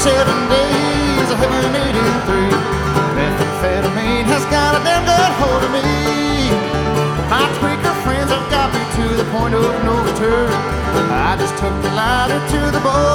7 days of heaven 83. Methamphetamine has got a damn good hold of me. My tweaker friends have got me to the point of no return. I just took the lighter to the bowl